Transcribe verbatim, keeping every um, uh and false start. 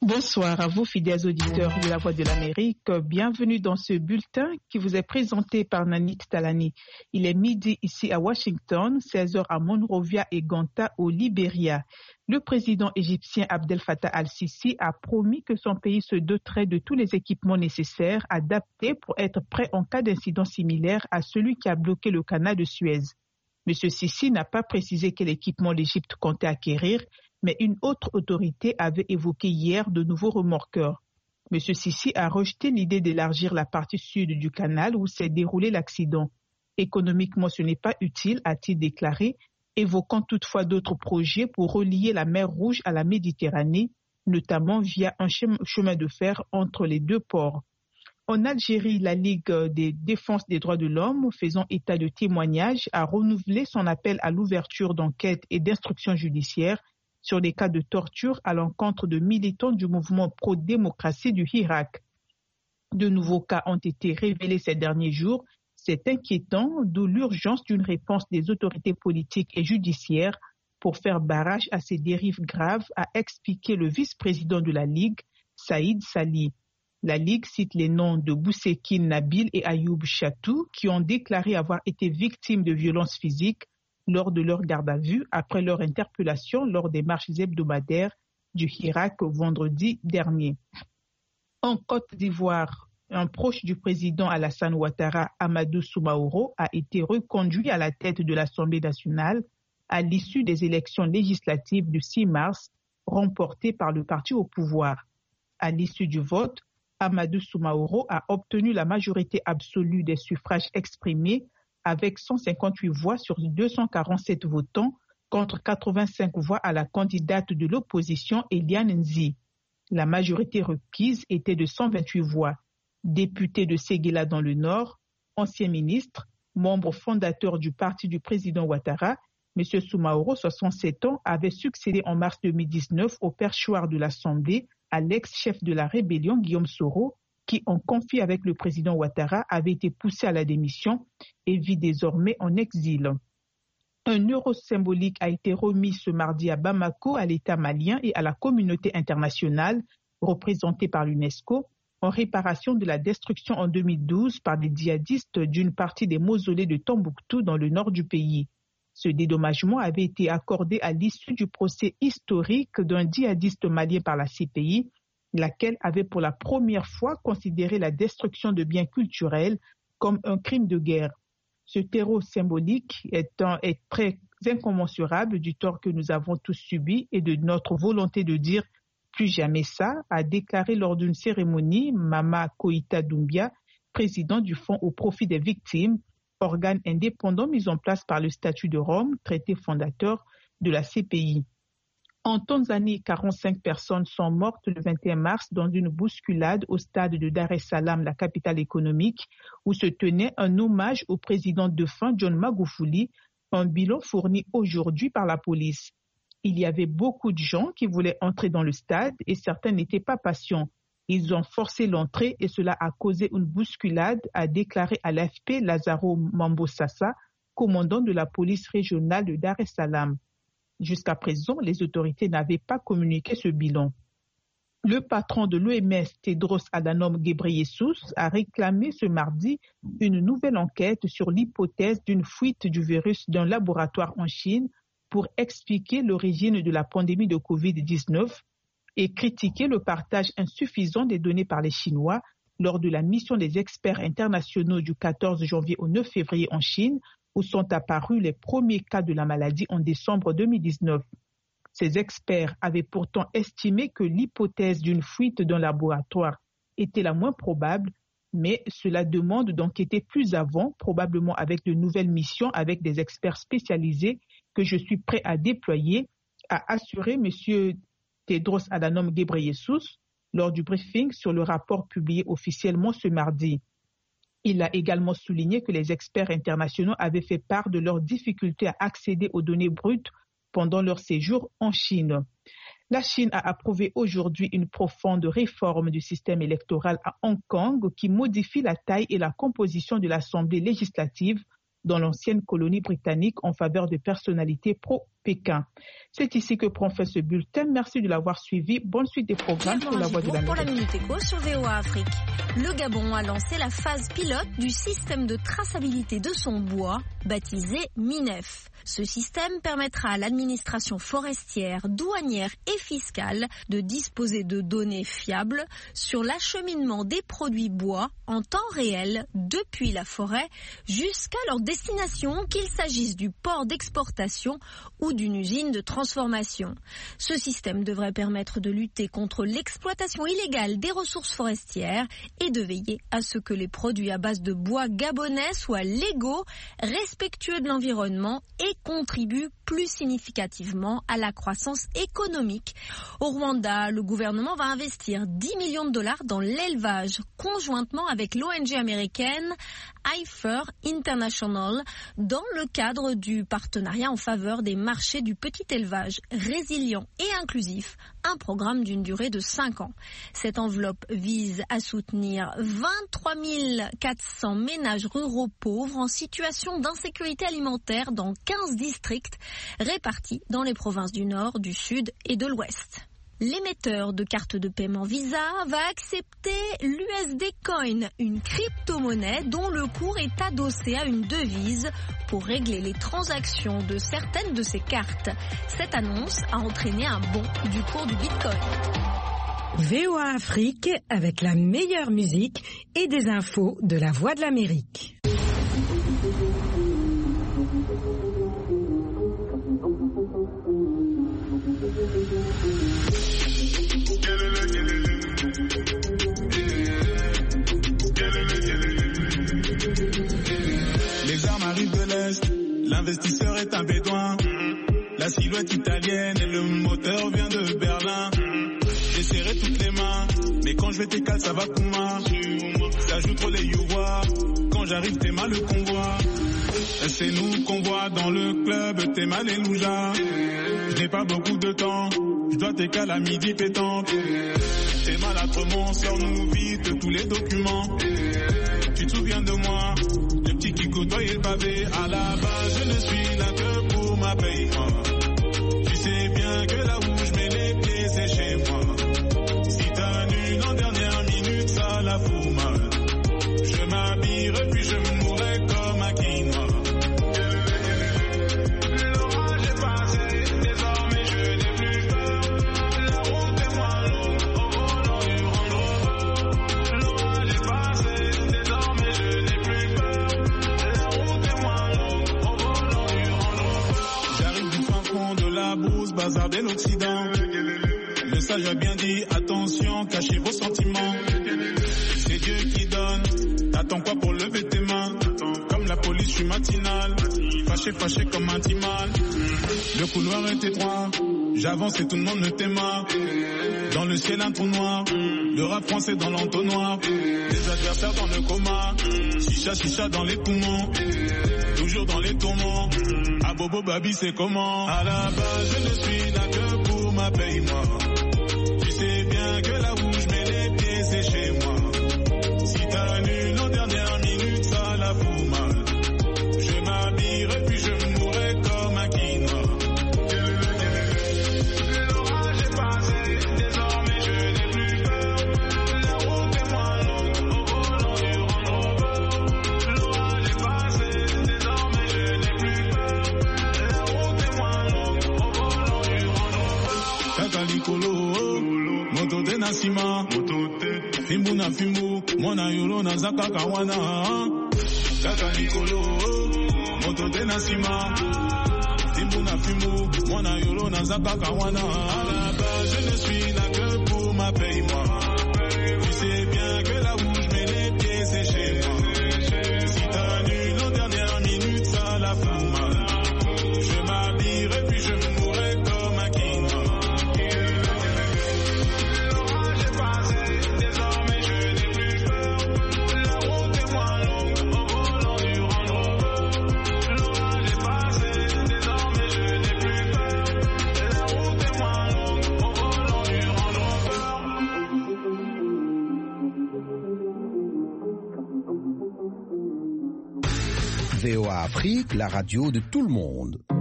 Bonsoir à vous, fidèles auditeurs de la Voix de l'Amérique. Bienvenue dans ce bulletin qui vous est présenté par Nanit Talani. Il est midi ici à Washington, seize heures à Monrovia et Ganta au Libéria. Le président égyptien Abdel Fattah al-Sisi a promis que son pays se doterait de tous les équipements nécessaires adaptés pour être prêt en cas d'incident similaire à celui qui a bloqué le canal de Suez. M. Sisi n'a pas précisé quel équipement l'Égypte comptait acquérir, mais une autre autorité avait évoqué hier de nouveaux remorqueurs. M. Sisi a rejeté l'idée d'élargir la partie sud du canal où s'est déroulé l'accident. Économiquement, ce n'est pas utile, a-t-il déclaré, évoquant toutefois d'autres projets pour relier la mer Rouge à la Méditerranée, notamment via un chemin de fer entre les deux ports. En Algérie, la Ligue de défense des droits de l'homme, faisant état de témoignages, a renouvelé son appel à l'ouverture d'enquêtes et d'instructions judiciaires sur des cas de torture à l'encontre de militants du mouvement pro-démocratie du Irak. De nouveaux cas ont été révélés ces derniers jours. C'est inquiétant, d'où l'urgence d'une réponse des autorités politiques et judiciaires pour faire barrage à ces dérives graves, a expliqué le vice-président de la Ligue, Saïd Sali. La Ligue cite les noms de Boussekine Nabil et Ayoub Chatou qui ont déclaré avoir été victimes de violences physiques lors de leur garde à vue après leur interpellation lors des marches hebdomadaires du Irak vendredi dernier. En Côte d'Ivoire, un proche du président Alassane Ouattara, Amadou Soumaoro, a été reconduit à la tête de l'Assemblée nationale à l'issue des élections législatives du six mars remportées par le parti au pouvoir. À l'issue du vote, Amadou Soumaoro a obtenu la majorité absolue des suffrages exprimés avec cent cinquante-huit voix sur deux cent quarante-sept votants contre quatre-vingt-cinq voix à la candidate de l'opposition Eliane Nzi. La majorité requise était de cent vingt-huit voix. Député de Séguéla dans le Nord, ancien ministre, membre fondateur du parti du président Ouattara, M. Soumaoro, soixante-sept ans, avait succédé en mars deux mille dix-neuf au perchoir de l'Assemblée à l'ex-chef de la rébellion Guillaume Soro, qui, en conflit avec le président Ouattara, avait été poussé à la démission et vit désormais en exil. Un euro symbolique a été remis ce mardi à Bamako, à l'État malien et à la communauté internationale, représentée par l'UNESCO, en réparation de la destruction en deux mille douze par des djihadistes d'une partie des mausolées de Tombouctou dans le nord du pays. Ce dédommagement avait été accordé à l'issue du procès historique d'un djihadiste malien par la C P I, laquelle avait pour la première fois considéré la destruction de biens culturels comme un crime de guerre. Ce terreau symbolique est, un, est très incommensurable du tort que nous avons tous subi et de notre volonté de dire plus jamais ça, a déclaré lors d'une cérémonie Mama Koïta Doumbia, président du Fonds au profit des victimes, organe indépendant mis en place par le Statut de Rome, traité fondateur de la C P I. En Tanzanie, quarante-cinq personnes sont mortes le vingt et un mars dans une bousculade au stade de Dar es Salaam, la capitale économique, où se tenait un hommage au président défunt John Magufuli, un bilan fourni aujourd'hui par la police. Il y avait beaucoup de gens qui voulaient entrer dans le stade et certains n'étaient pas patients. Ils ont forcé l'entrée et cela a causé une bousculade, a déclaré à l'A F P Lazaro Mambosasa, commandant de la police régionale de Dar es Salaam. Jusqu'à présent, les autorités n'avaient pas communiqué ce bilan. Le patron de l'O M S, Tedros Adhanom Ghebreyesus, a réclamé ce mardi une nouvelle enquête sur l'hypothèse d'une fuite du virus d'un laboratoire en Chine pour expliquer l'origine de la pandémie de covid dix-neuf et critiquer le partage insuffisant des données par les Chinois lors de la mission des experts internationaux du quatorze janvier au neuf février en Chine, où sont apparus les premiers cas de la maladie en décembre deux mille dix-neuf. Ces experts avaient pourtant estimé que l'hypothèse d'une fuite d'un laboratoire était la moins probable, mais cela demande d'enquêter plus avant, probablement avec de nouvelles missions avec des experts spécialisés que je suis prêt à déployer, a assuré M. Tedros Adhanom Ghebreyesus lors du briefing sur le rapport publié officiellement ce mardi. Il a également souligné que les experts internationaux avaient fait part de leurs difficultés à accéder aux données brutes pendant leur séjour en Chine. La Chine a approuvé aujourd'hui une profonde réforme du système électoral à Hong Kong qui modifie la taille et la composition de l'Assemblée législative dans l'ancienne colonie britannique en faveur de personnalités pro-P Pékin. C'est ici que prend fin ce bulletin. Merci de l'avoir suivi. Bonne suite des programmes sur la Voix de l'Amérique. Pour la Minute Éco sur V O A Afrique. Le Gabon a lancé la phase pilote du système de traçabilité de son bois, baptisé MINEF. Ce système permettra à l'administration forestière, douanière et fiscale de disposer de données fiables sur l'acheminement des produits bois en temps réel depuis la forêt jusqu'à leur destination, qu'il s'agisse du port d'exportation ou d'une usine de transformation. Ce système devrait permettre de lutter contre l'exploitation illégale des ressources forestières et de veiller à ce que les produits à base de bois gabonais soient légaux, respectueux de l'environnement et contribuent plus significativement à la croissance économique. Au Rwanda, le gouvernement va investir dix millions de dollars dans l'élevage conjointement avec l'O N G américaine I F E R International dans le cadre du partenariat en faveur des marchés du petit élevage résilient et inclusif, un programme d'une durée de cinq ans. Cette enveloppe vise à soutenir vingt-trois mille quatre cents ménages ruraux pauvres en situation d'insécurité alimentaire dans quinze districts répartis dans les provinces du Nord, du Sud et de l'Ouest. L'émetteur de carte de paiement Visa va accepter l'U S D Coin, une crypto-monnaie dont le cours est adossé à une devise pour régler les transactions de certaines de ses cartes. Cette annonce a entraîné un bond du cours du Bitcoin. V O A Afrique avec la meilleure musique et des infos de la Voix de l'Amérique. Les armes arrivent de l'Est, l'investisseur est un bédouin. La silhouette italienne et le moteur vient de Berlin. J'ai serré toutes les mains, mais quand je vais t'écaler ça va Kouma. Ça joue trop les youvois, quand j'arrive t'es mal le convoi. C'est nous qu'on voit dans le club, t'es mal et louja. Je n'ai pas beaucoup de temps, je dois t'écaler à midi pétanque. T'es mal à Tremont, sors-nous vite tous les documents. Tu te souviens de moi, le petit qui côtoyait le pavé. À la base, je ne suis là que pour ma paye. Tu sais bien que là où je mets les pieds, c'est chez moi. Si t'annules en dernière minute, ça la fout mal. Je m'habillerai puis je me mourrai comme un quinoa. L'orage est passé, désormais je n'ai plus peur. La route est moins longue, au volant du Range Rover. L'orage est passé, désormais je n'ai plus peur. La route est moins longue, au volant du Range Rover. J'arrive du fin fond de la brousse, bazar de l'Occident. Le sage a bien dit, attention, cachez vos sentiments. C'est Dieu qui donne, t'attends quoi pour lever tes mains? Comme la police, je suis matinal, fâché, fâché comme un timal. Le couloir est étroit, j'avance et tout le monde me téma. Dans le ciel un trou noir, le rap français dans l'entonnoir. Les adversaires dans le coma, chicha, chicha dans les poumons. Toujours dans les tourments, à Bobo Babi c'est comment? À la base je ne suis là que pour ma paye moi. Tu sais bien que là où je mets les pieds c'est chez moi. Si t'annules en dernière minute ça la fout mal. Je m'habillerai puis je me mourrai comme un quinoa. L'orage est passé, désormais je n'ai plus peur. La route est moins longue, au volant du Range Rover. L'orage est passé, désormais je n'ai plus peur. La route est moins longue, au volant du Range Rover. Kakalikolo, moto de Nasima, Fimbu na Fimbu, mwana yolo na zaka kawana. Kakalikolo, moto de Nasima, Fimbu na Fimbu, mwana yolo na zaka kawana. À la base, je ne suis là que pour ma paye moi. Tu sais bien que là où je mets les pieds c'est chez moi. Si t'annules en dernière minute ça la fout mal. Je m'habillerai puis je me mourrai comme un quinoa. L'orage est passé, désormais je n'ai plus peur. La route est moins longue, au volant du Range Rover. L'orage est passé, désormais je n'ai plus peur. La route est moins longue, au volant du Range Rover. V O A Afrique, la radio de tout le monde.